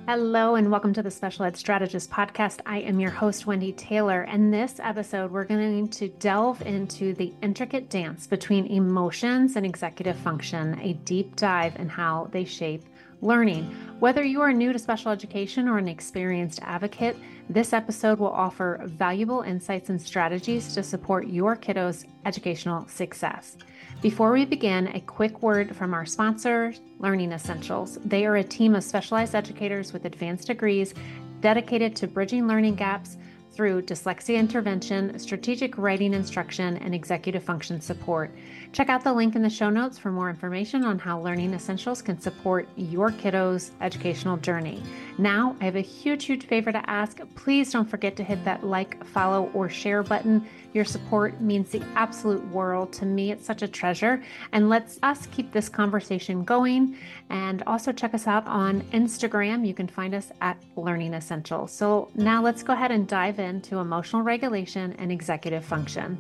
Hello, and welcome to the Special Ed Strategist Podcast. I am your host, Wendy Taylor. And this episode, we're going to delve into the intricate dance between emotions and executive function, a deep dive in how they shape learning. Whether you are new to special education or an experienced advocate, this episode will offer valuable insights and strategies to support your kiddos' educational success. Before we begin, a quick word from our sponsor, Learning Essentials. They are a team of specialized educators with advanced degrees dedicated to bridging learning gaps through dyslexia intervention, strategic writing instruction, and executive function support. Check out the link in the show notes for more information on how Learning Essentials can support your kiddos' educational journey. Now, I have a huge favor to ask. Please don't forget to hit that like, follow, or share button. Your support means the absolute world to me. It's such a treasure. And let's us keep this conversation going. And also check us out on Instagram. You can find us at Learning Essentials. So now let's go ahead and dive into emotional regulation and executive function.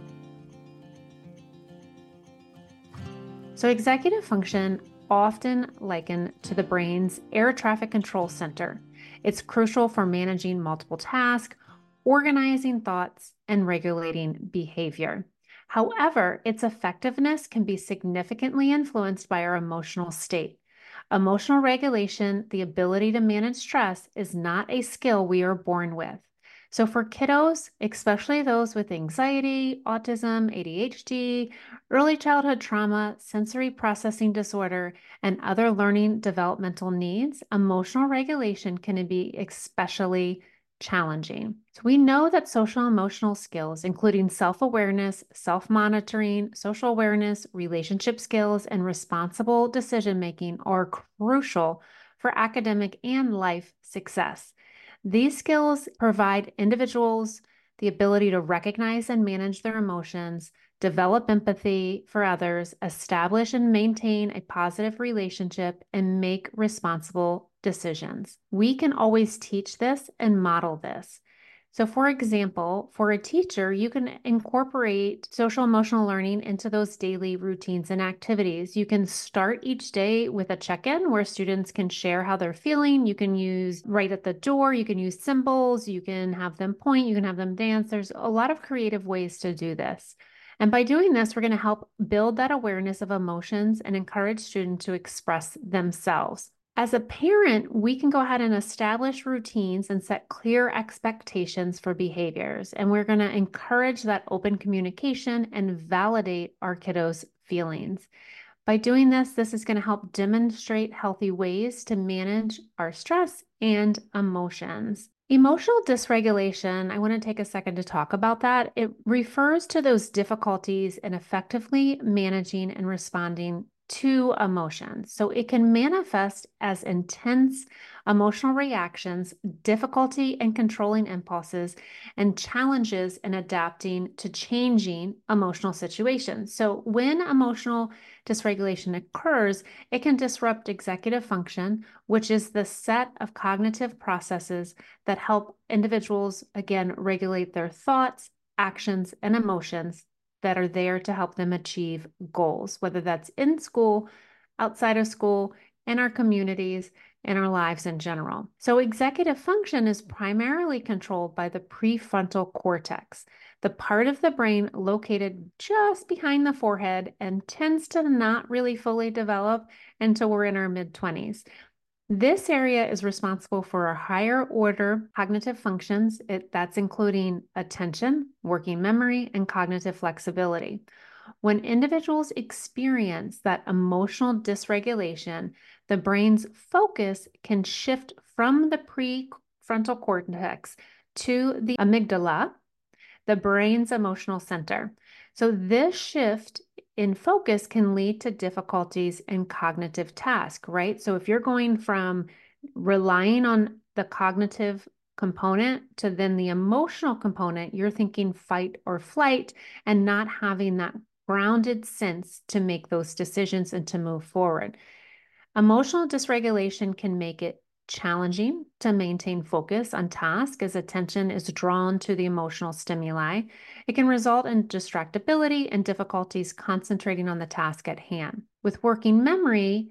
So executive function, often likened to the brain's air traffic control center. It's crucial for managing multiple tasks, organizing thoughts, and regulating behavior. However, its effectiveness can be significantly influenced by our emotional state. Emotional regulation, the ability to manage stress, is not a skill we are born with. So for kiddos, especially those with anxiety, autism, ADHD, early childhood trauma, sensory processing disorder, and other learning developmental needs, emotional regulation can be especially challenging. So we know that social emotional skills, including self-awareness, self-monitoring, social awareness, relationship skills, and responsible decision-making are crucial for academic and life success. These skills provide individuals the ability to recognize and manage their emotions, develop empathy for others, establish and maintain a positive relationship, and make responsible decisions. We can always teach this and model this. So for example, for a teacher, you can incorporate social emotional learning into those daily routines and activities. You can start each day with a check-in where students can share how they're feeling. You can use right at the door, you can use symbols, you can have them point, you can have them dance. There's a lot of creative ways to do this. And by doing this, we're going to help build that awareness of emotions and encourage students to express themselves. As a parent, we can go ahead and establish routines and set clear expectations for behaviors. And we're going to encourage that open communication and validate our kiddos' feelings. By doing this, this is going to help demonstrate healthy ways to manage our stress and emotions. Emotional dysregulation, I want to take a second to talk about that. It refers to those difficulties in effectively managing and responding to emotions. So it can manifest as intense emotional reactions, difficulty in controlling impulses, and challenges in adapting to changing emotional situations. So when emotional dysregulation occurs, it can disrupt executive function, which is the set of cognitive processes that help individuals, again, regulate their thoughts, actions, and emotions that are there to help them achieve goals, whether that's in school, outside of school, in our communities, in our lives in general. So executive function is primarily controlled by the prefrontal cortex, the part of the brain located just behind the forehead and tends to not really fully develop until we're in our mid-20s. This area is responsible for our higher order cognitive functions. That's including attention, working memory, and cognitive flexibility. When individuals experience that emotional dysregulation, the brain's focus can shift from the prefrontal cortex to the amygdala, the brain's emotional center. So this shift in focus can lead to difficulties in cognitive task, right? So if you're going from relying on the cognitive component to then the emotional component, you're thinking fight or flight and not having that grounded sense to make those decisions and to move forward. Emotional dysregulation can make it challenging to maintain focus on task as attention is drawn to the emotional stimuli. It can result in distractibility and difficulties concentrating on the task at hand. With working memory,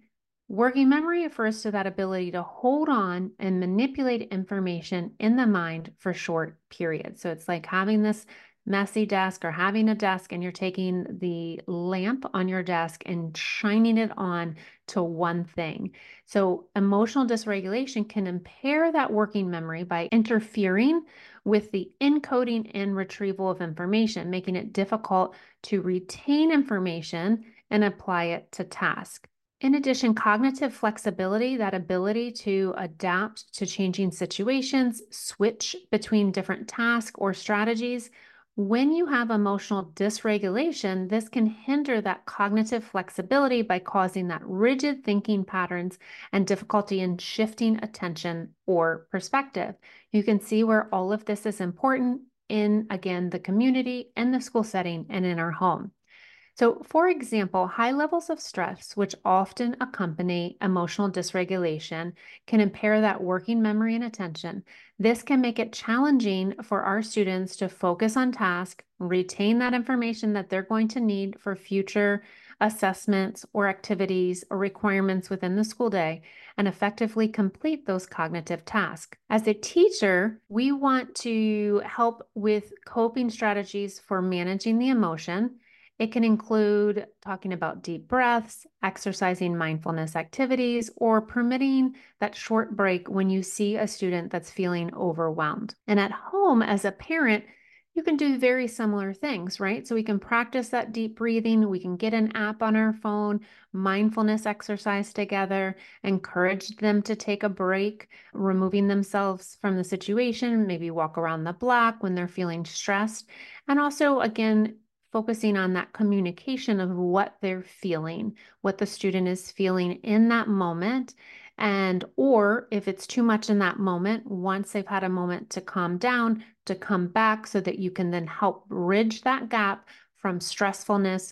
Working memory refers to that ability to hold on and manipulate information in the mind for short periods. So it's like having this messy desk or having a desk and you're taking the lamp on your desk and shining it on to one thing. So emotional dysregulation can impair that working memory by interfering with the encoding and retrieval of information, making it difficult to retain information and apply it to tasks. In addition, cognitive flexibility, that ability to adapt to changing situations, switch between different tasks or strategies. When you have emotional dysregulation, this can hinder that cognitive flexibility by causing that rigid thinking patterns and difficulty in shifting attention or perspective. You can see where all of this is important in, again, the community and the school setting and in our home. So, for example, high levels of stress, which often accompany emotional dysregulation, can impair that working memory and attention. This can make it challenging for our students to focus on task, retain that information that they're going to need for future assessments or activities or requirements within the school day, and effectively complete those cognitive tasks. As a teacher, we want to help with coping strategies for managing the emotion. It can include talking about deep breaths, exercising mindfulness activities, or permitting that short break when you see a student that's feeling overwhelmed. And at home, as a parent, you can do very similar things, right? So we can practice that deep breathing. We can get an app on our phone, mindfulness exercise together, encourage them to take a break, removing themselves from the situation, maybe walk around the block when they're feeling stressed. And also, again, focusing on that communication of what they're feeling, what the student is feeling in that moment. And, or if it's too much in that moment, once they've had a moment to calm down, to come back so that you can then help bridge that gap from stressfulness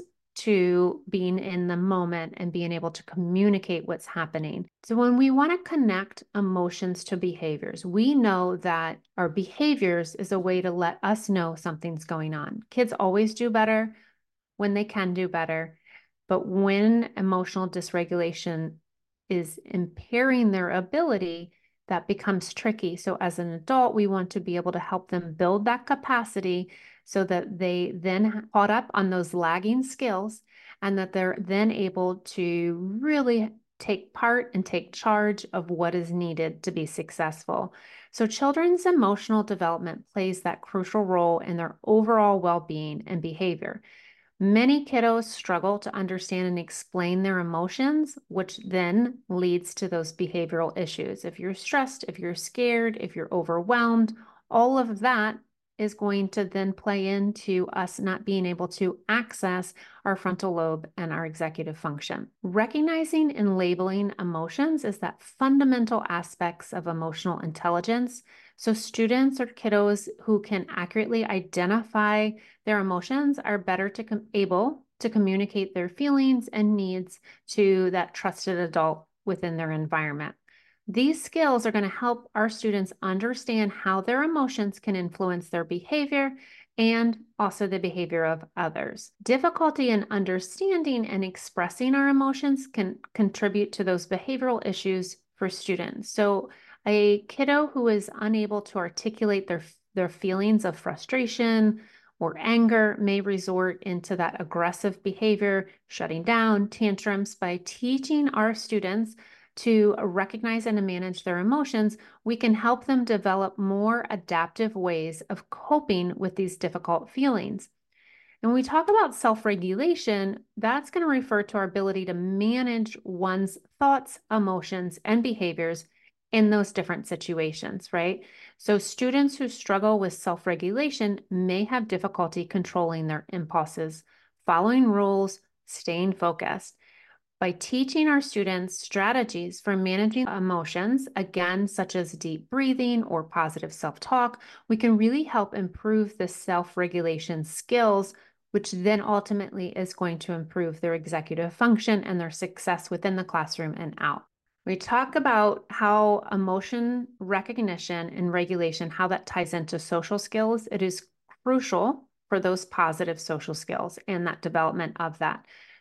to being in the moment and being able to communicate what's happening. So, when we want to connect emotions to behaviors, we know that our behaviors is a way to let us know something's going on. Kids always do better when they can do better, but when emotional dysregulation is impairing their ability, that becomes tricky. So, as an adult, we want to be able to help them build that capacity so that they then caught up on those lagging skills and that they're then able to really take part and take charge of what is needed to be successful. So, children's emotional development plays that crucial role in their overall well being and behavior. Many kiddos struggle to understand and explain their emotions, which then leads to those behavioral issues. If you're stressed, if you're scared, if you're overwhelmed, all of that is going to then play into us not being able to access our frontal lobe and our executive function. Recognizing and labeling emotions is that fundamental aspects of emotional intelligence. So students or kiddos who can accurately identify their emotions are better able to communicate their feelings and needs to that trusted adult within their environment. These skills are going to help our students understand how their emotions can influence their behavior and also the behavior of others. Difficulty in understanding and expressing our emotions can contribute to those behavioral issues for students. So a kiddo who is unable to articulate their feelings of frustration or anger may resort into that aggressive behavior, shutting down, tantrums. By teaching our students to recognize and to manage their emotions, we can help them develop more adaptive ways of coping with these difficult feelings. And when we talk about self-regulation, that's going to refer to our ability to manage one's thoughts, emotions, and behaviors in those different situations, right? So students who struggle with self-regulation may have difficulty controlling their impulses, following rules, staying focused. By teaching our students strategies for managing emotions, again, such as deep breathing or positive self-talk, we can really help improve the self-regulation skills, which then ultimately is going to improve their executive function and their success within the classroom and out. We talk about how emotion recognition and regulation, how that ties into social skills. It is crucial for those positive social skills and that development of that.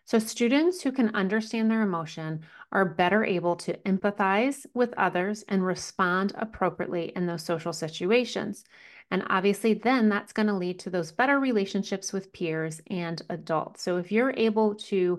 So students who can understand their emotion are better able to empathize with others and respond appropriately in those social situations. And obviously, then that's going to lead to those better relationships with peers and adults. So if you're able to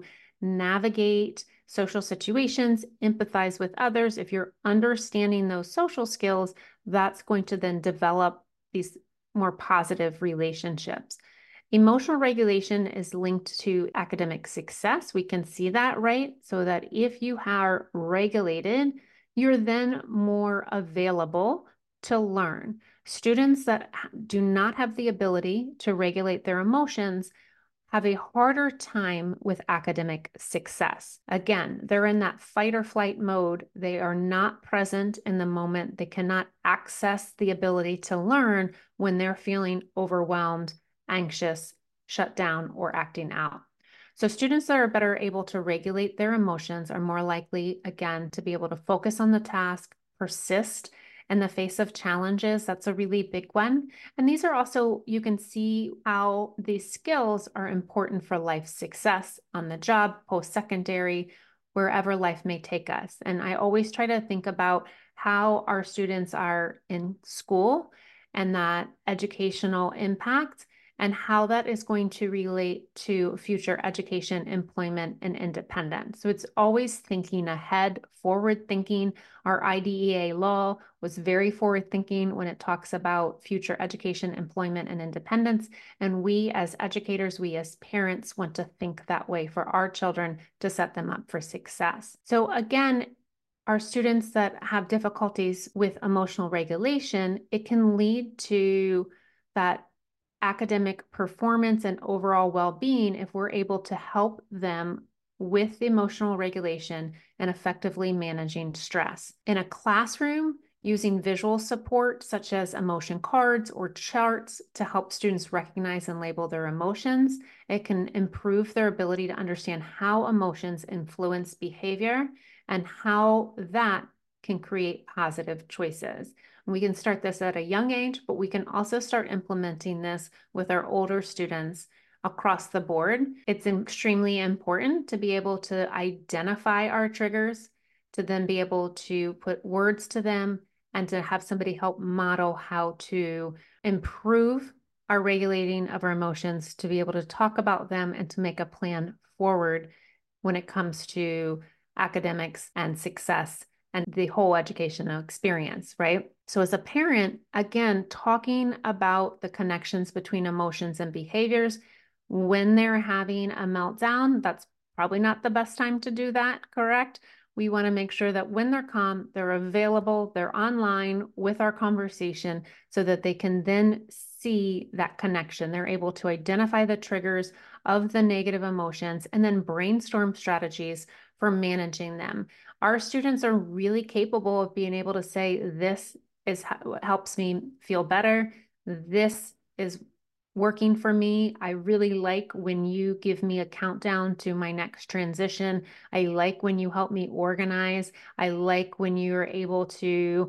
navigate social situations, empathize with others, if you're understanding those social skills, that's going to then develop these more positive relationships. Emotional regulation is linked to academic success. We can see that, right? So that if you are regulated, you're then more available to learn. Students that do not have the ability to regulate their emotions have a harder time with academic success. Again, they're in that fight or flight mode. They are not present in the moment. They cannot access the ability to learn when they're feeling overwhelmed, anxious, shut down, or acting out. So students that are better able to regulate their emotions are more likely, again, to be able to focus on the task, persist in the face of challenges. That's a really big one. And these are also, you can see how these skills are important for life success on the job, post-secondary, wherever life may take us. And I always try to think about how our students are in school and that educational impact and how that is going to relate to future education, employment, and independence. So it's always thinking ahead, forward thinking. Our IDEA law was very forward thinking when it talks about future education, employment, and independence. And we as educators, we as parents want to think that way for our children to set them up for success. So again, our students that have difficulties with emotional regulation, it can lead to that academic performance and overall well-being if we're able to help them with emotional regulation and effectively managing stress. In a classroom, using visual support such as emotion cards or charts to help students recognize and label their emotions, it can improve their ability to understand how emotions influence behavior and how that can create positive choices. We can start this at a young age, but we can also start implementing this with our older students across the board. It's extremely important to be able to identify our triggers, to then be able to put words to them, and to have somebody help model how to improve our regulating of our emotions, to be able to talk about them and to make a plan forward when it comes to academics and success and the whole educational experience, right? So as a parent, again, talking about the connections between emotions and behaviors, when they're having a meltdown, that's probably not the best time to do that, correct? We want to make sure that when they're calm, they're available, they're online with our conversation so that they can then see that connection. They're able to identify the triggers of the negative emotions and then brainstorm strategies for managing them. Our students are really capable of being able to say, this is what helps me feel better. This is working for me. I really like when you give me a countdown to my next transition. I like when you help me organize. I like when you're able to,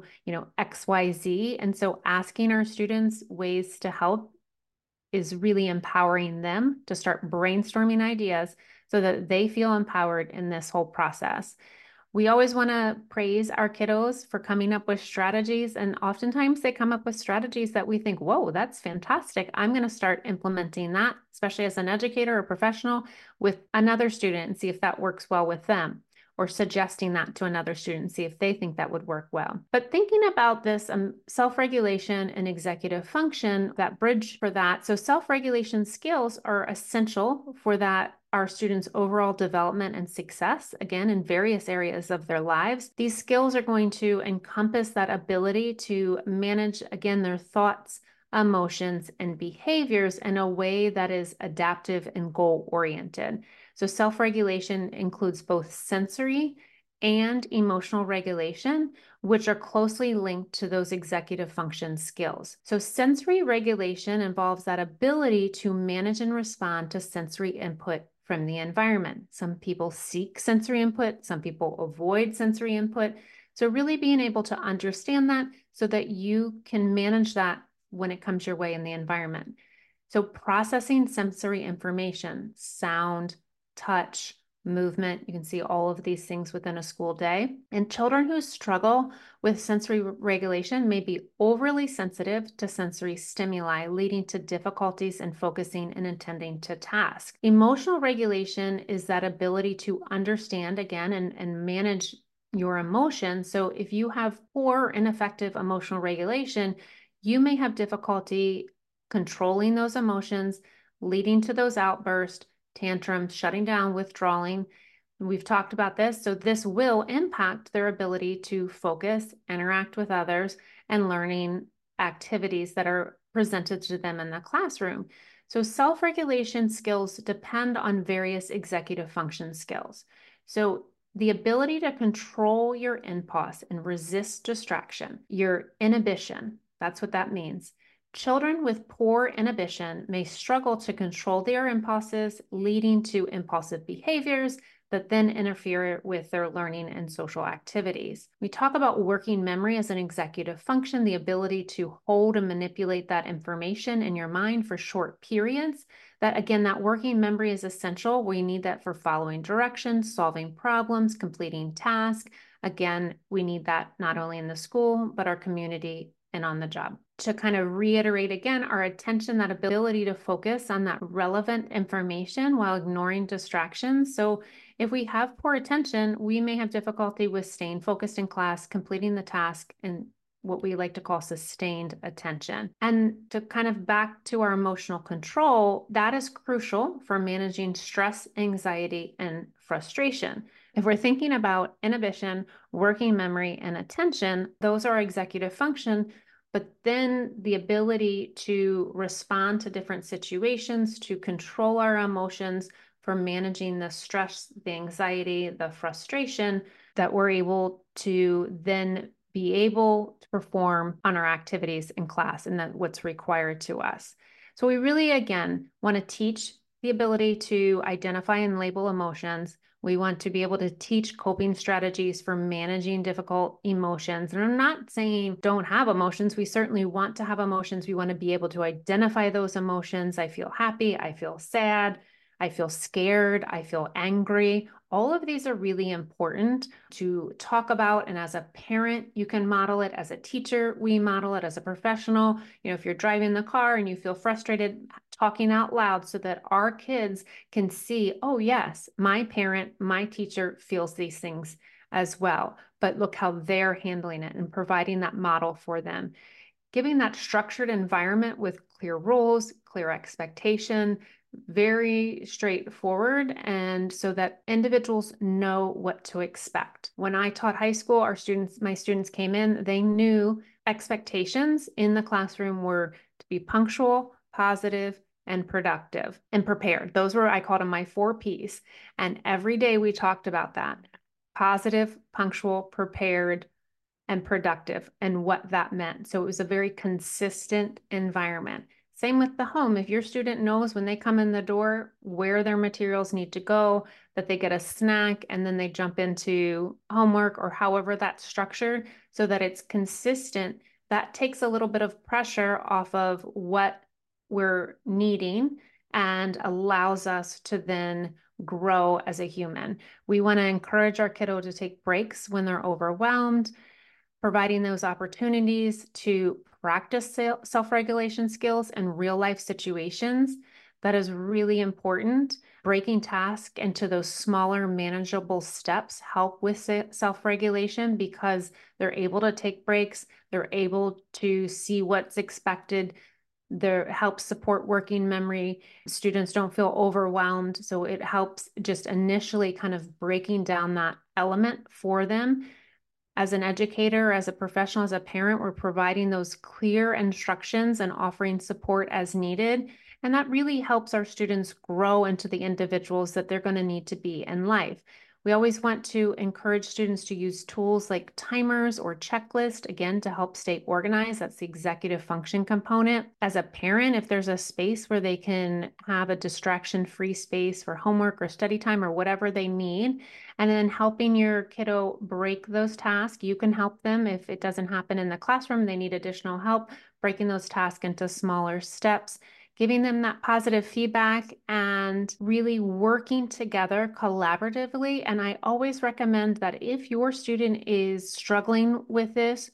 XYZ. And so asking our students ways to help is really empowering them to start brainstorming ideas so that they feel empowered in this whole process. We always want to praise our kiddos for coming up with strategies. And oftentimes they come up with strategies that we think, whoa, that's fantastic. I'm going to start implementing that, especially as an educator or professional, with another student and see if that works well with them, or suggesting that to another student and see if they think that would work well. But thinking about this self-regulation and executive function, that bridge for that. So self-regulation skills are essential for that our students' overall development and success, again, in various areas of their lives. These skills are going to encompass that ability to manage, again, their thoughts, emotions, and behaviors in a way that is adaptive and goal-oriented. So self-regulation includes both sensory and emotional regulation, which are closely linked to those executive function skills. So sensory regulation involves that ability to manage and respond to sensory input from the environment. Some people seek sensory input, some people avoid sensory input. So really being able to understand that so that you can manage that when it comes your way in the environment. So processing sensory information, sound, touch, movement. You can see all of these things within a school day. And children who struggle with sensory regulation may be overly sensitive to sensory stimuli, leading to difficulties in focusing and attending to tasks. Emotional regulation is that ability to understand, again, and manage your emotions. So if you have poor, ineffective emotional regulation, you may have difficulty controlling those emotions, leading to those outbursts, tantrums, shutting down, withdrawing. We've talked about this. So this will impact their ability to focus, interact with others, and learning activities that are presented to them in the classroom. So self-regulation skills depend on various executive function skills. So the ability to control your impulse and resist distraction, your inhibition, that's what that means. Children with poor inhibition may struggle to control their impulses, leading to impulsive behaviors that then interfere with their learning and social activities. We talk about working memory as an executive function, the ability to hold and manipulate that information in your mind for short periods. That again, that working memory is essential. We need that for following directions, solving problems, completing tasks. Again, we need that not only in the school, but our community and on the job. To kind of reiterate again, our attention, that ability to focus on that relevant information while ignoring distractions. So if we have poor attention, we may have difficulty with staying focused in class, completing the task, and what we like to call sustained attention. And to kind of back to our emotional control, that is crucial for managing stress, anxiety, and frustration. If we're thinking about inhibition, working memory, and attention, those are executive function. But then the ability to respond to different situations, to control our emotions, for managing the stress, the anxiety, the frustration, that we're able to then be able to perform on our activities in class and that what's required to us. So we really, again, want to teach the ability to identify and label emotions. We want to be able to teach coping strategies for managing difficult emotions. And I'm not saying don't have emotions. We certainly want to have emotions. We want to be able to identify those emotions. I feel happy. I feel sad. I feel scared. I feel angry. All of these are really important to talk about. And as a parent, you can model it. As a teacher, we model it. As a professional, if you're driving the car and you feel frustrated, talking out loud so that our kids can see, oh, yes, my parent, my teacher feels these things as well. But look how they're handling it and providing that model for them. Giving that structured environment with clear rules, clear expectation, very straightforward, and so that individuals know what to expect. When I taught high school, my students came in, they knew expectations in the classroom were to be punctual, positive, and productive and prepared. Those were, I called them my 4 Ps. And every day we talked about that: positive, punctual, prepared, and productive, and what that meant. So it was a very consistent environment. Same with the home. If your student knows when they come in the door where their materials need to go, that they get a snack and then they jump into homework or however that's structured so that it's consistent, that takes a little bit of pressure off of what we're needing and allows us to then grow as a human. We want to encourage our kiddo to take breaks when they're overwhelmed, providing those opportunities to practice self-regulation skills in real life situations. That is really important. Breaking tasks into those smaller, manageable steps help with self-regulation because they're able to take breaks. They're able to see what's expected. There helps support working memory. Students don't feel overwhelmed. So it helps just initially kind of breaking down that element for them. As an educator, as a professional, as a parent, we're providing those clear instructions and offering support as needed. And that really helps our students grow into the individuals that they're going to need to be in life. We always want to encourage students to use tools like timers or checklists, again, to help stay organized. That's the executive function component. As a parent, if there's a space where they can have a distraction-free space for homework or study time or whatever they need, and then helping your kiddo break those tasks, you can help them. If it doesn't happen in the classroom, they need additional help, breaking those tasks into smaller steps, giving them that positive feedback and really working together collaboratively. And I always recommend that if your student is struggling with this,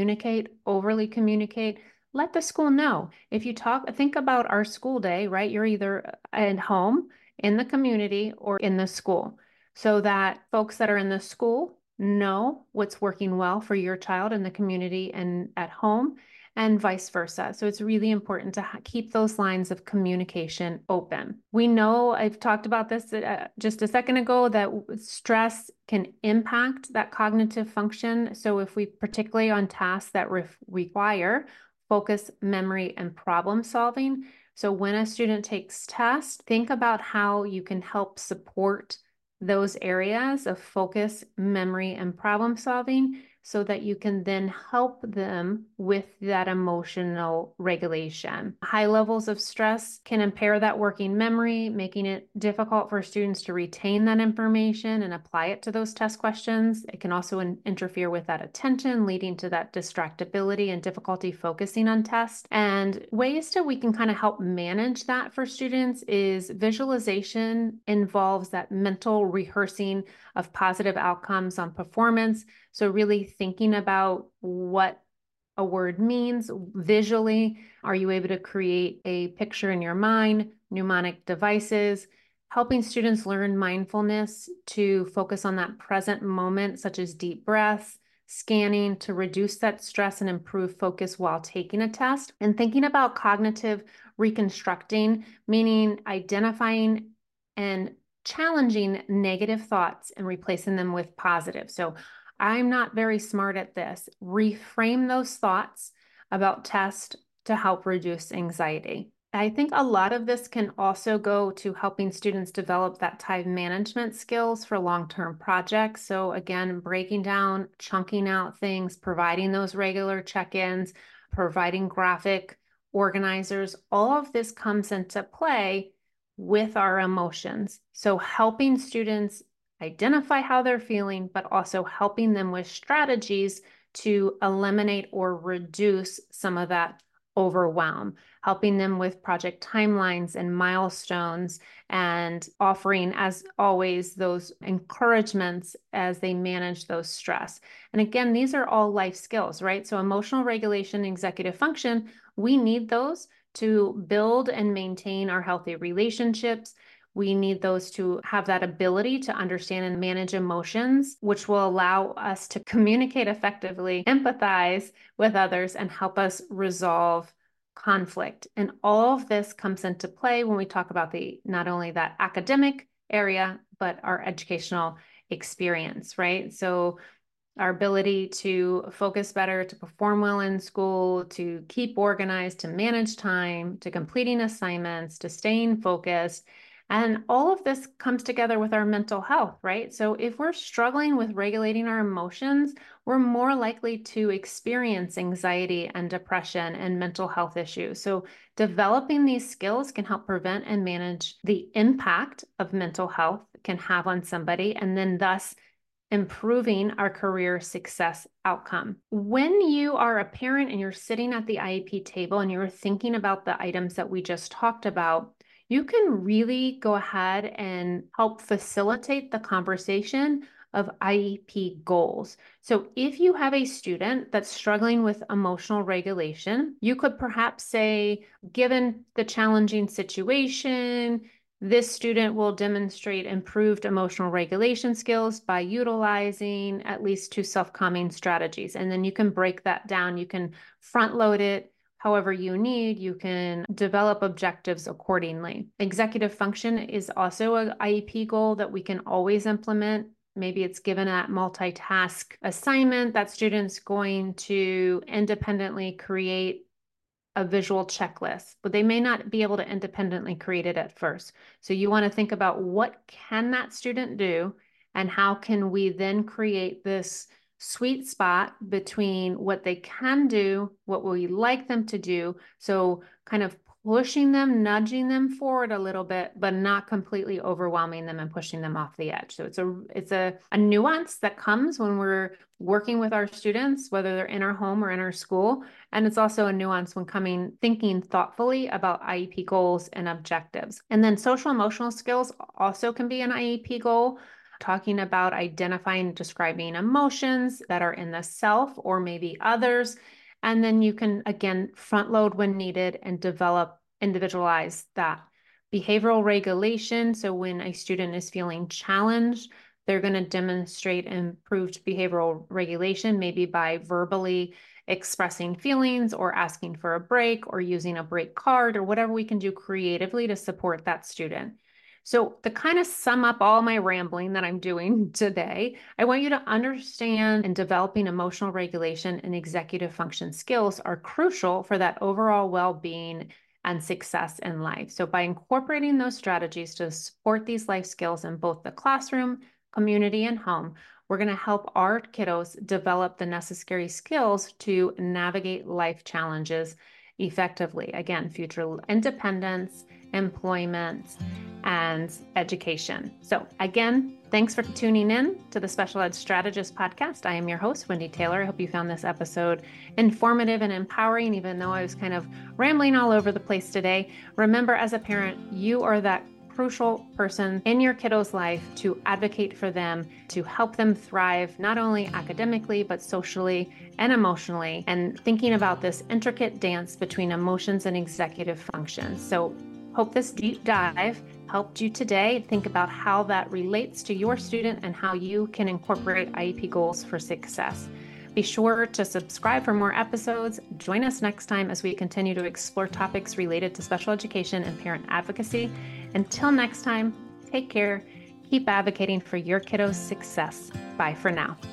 overly communicate, let the school know. If you think about our school day, right? You're either at home, in the community, or in the school, so that folks that are in the school know what's working well for your child in the community and at home, and vice versa. So it's really important to keep those lines of communication open. We know, I've talked about this just a second ago, that stress can impact that cognitive function. So if we, particularly on tasks that require focus, memory, and problem solving. So when a student takes tests, think about how you can help support those areas of focus, memory, and problem solving, so that you can then help them with that emotional regulation. High levels of stress can impair that working memory, making it difficult for students to retain that information and apply it to those test questions. It can also interfere with that attention, leading to that distractibility and difficulty focusing on tests. And ways that we can kind of help manage that for students is visualization involves that mental rehearsing of positive outcomes on performance. So really thinking about what a word means visually. Are you able to create a picture in your mind? Mnemonic devices, helping students learn mindfulness to focus on that present moment, such as deep breaths, scanning to reduce that stress and improve focus while taking a test, and thinking about cognitive reconstructing, meaning identifying and challenging negative thoughts and replacing them with positive. So I'm not very smart at this. Reframe those thoughts about test to help reduce anxiety. I think a lot of this can also go to helping students develop that time management skills for long-term projects. So again, breaking down, chunking out things, providing those regular check-ins, providing graphic organizers, all of this comes into play with our emotions. So helping students identify how they're feeling, but also helping them with strategies to eliminate or reduce some of that overwhelm, helping them with project timelines and milestones, and offering, as always, those encouragements as they manage those stress. And again, these are all life skills, right? So emotional regulation, executive function, we need those to build and maintain our healthy relationships. We need those to have that ability to understand and manage emotions, which will allow us to communicate effectively, empathize with others, and help us resolve conflict. And all of this comes into play when we talk about not only that academic area, but our educational experience, right? So our ability to focus better, to perform well in school, to keep organized, to manage time, to completing assignments, to staying focused. And all of this comes together with our mental health, right? So if we're struggling with regulating our emotions, we're more likely to experience anxiety and depression and mental health issues. So developing these skills can help prevent and manage the impact of mental health can have on somebody, and then thus improving our career success outcome. When you are a parent and you're sitting at the IEP table and you're thinking about the items that we just talked about, you can really go ahead and help facilitate the conversation of IEP goals. So if you have a student that's struggling with emotional regulation, you could perhaps say, given the challenging situation, this student will demonstrate improved emotional regulation skills by utilizing at least 2 self-calming strategies. And then you can break that down. You can front load it however you need. You can develop objectives accordingly. Executive function is also an IEP goal that we can always implement. Maybe it's given a multitask assignment that student's going to independently create a visual checklist, but they may not be able to independently create it at first. So you want to think about what can that student do, and how can we then create this sweet spot between what they can do, what we like them to do. So kind of pushing them, nudging them forward a little bit, but not completely overwhelming them and pushing them off the edge. So it's a nuance that comes when we're working with our students, whether they're in our home or in our school. And it's also a nuance when thinking thoughtfully about IEP goals and objectives. And then social emotional skills also can be an IEP goal, talking about identifying and describing emotions that are in the self or maybe others. And then you can, again, front load when needed and individualize that. Behavioral regulation. So when a student is feeling challenged, they're going to demonstrate improved behavioral regulation, maybe by verbally expressing feelings or asking for a break or using a break card or whatever we can do creatively to support that student. So, to kind of sum up all my rambling that I'm doing today, I want you to understand and developing emotional regulation and executive function skills are crucial for that overall well-being and success in life. So, by incorporating those strategies to support these life skills in both the classroom, community, and home, we're going to help our kiddos develop the necessary skills to navigate life challenges effectively. Again, future independence, employment, and education. So again, thanks for tuning in to the Special Ed Strategist podcast. I am your host, Wendy Taylor. I hope you found this episode informative and empowering, even though I was kind of rambling all over the place today. Remember, as a parent, you are that crucial person in your kiddo's life to advocate for them, to help them thrive, not only academically, but socially and emotionally, and thinking about this intricate dance between emotions and executive function. So hope this deep dive helped you today think about how that relates to your student and how you can incorporate IEP goals for success. Be sure to subscribe for more episodes. Join us next time as we continue to explore topics related to special education and parent advocacy. Until next time, take care. Keep advocating for your kiddos' success. Bye for now.